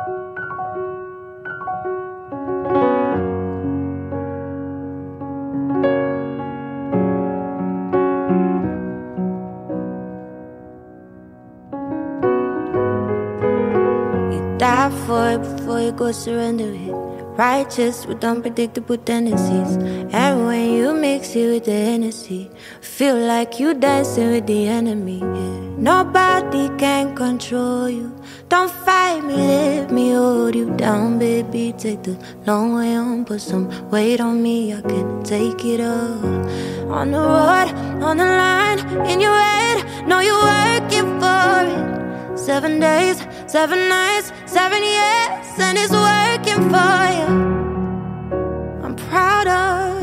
Die for it before you go surrender it. Righteous with unpredictable tendencies. And when you mix it with the Hennessy, feel like you dancing with the enemy. Yeah. Nobody can control you. Don't fight me, let me hold you down, baby. Take the long way home, put some weight on me. I can take it all. On the road, on the line, in your head, know you're working for it. 7 days, 7 nights, 7 years, and it's working for you. I'm proud of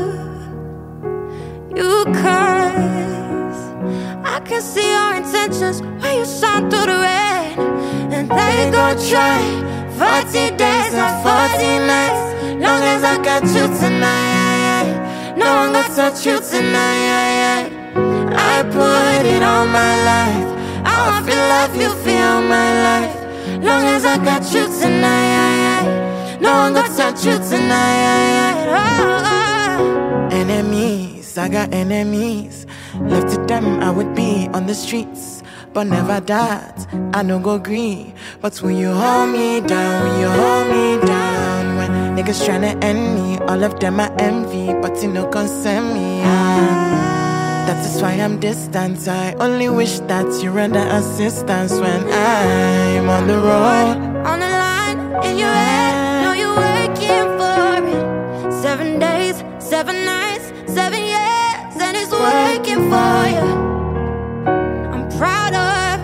you, 'cause I can see your intentions when you shine through the rain. And they gon' try 40 days and 40 nights. Long as I got you tonight, no one gon' touch you tonight. I put it on my life. I want to love you, feel my life. Long as I got you tonight, no one gonna touch you tonight. Oh. Enemies, I got enemies. Left to them, I would be on the streets, but never that. I no go green, but when you hold me down, when you hold me down, when niggas tryna end me, all of them I envy, but you no concern me. That is why I'm distant. I only wish that you render assistance when I'm on the road. On the line, in your head, know you're working for it. 7 days, 7 nights, 7 years, and it's working for you. I'm proud of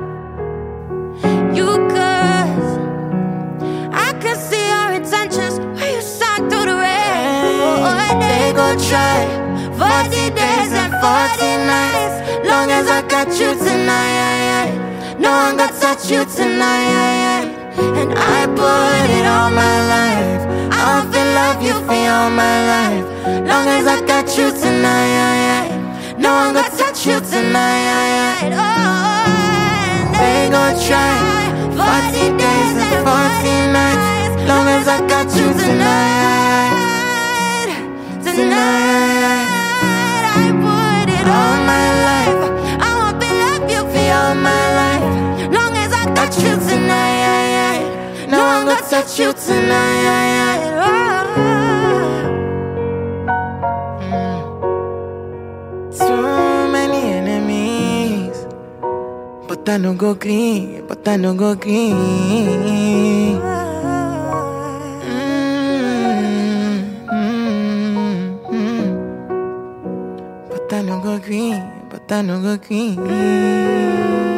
you, 'cause I can see your intentions when you shine through the rain. Oh, they gon' try 40 days and 40 nights. Long as I got you tonight, no one gonna touch you tonight. And I put it on my life. I want to love you for all my life. Long as I got you tonight, no one gonna touch you tonight. Oh, and they gon' try 40 days and 40 nights. Long as I got you tonight, tonight. I put it on my life. I want to love you for all my life. Long as I got you tonight, no one gonna touch you tonight. Too many enemies, but I no go green, but I no go green. But I no go green, but I no go green.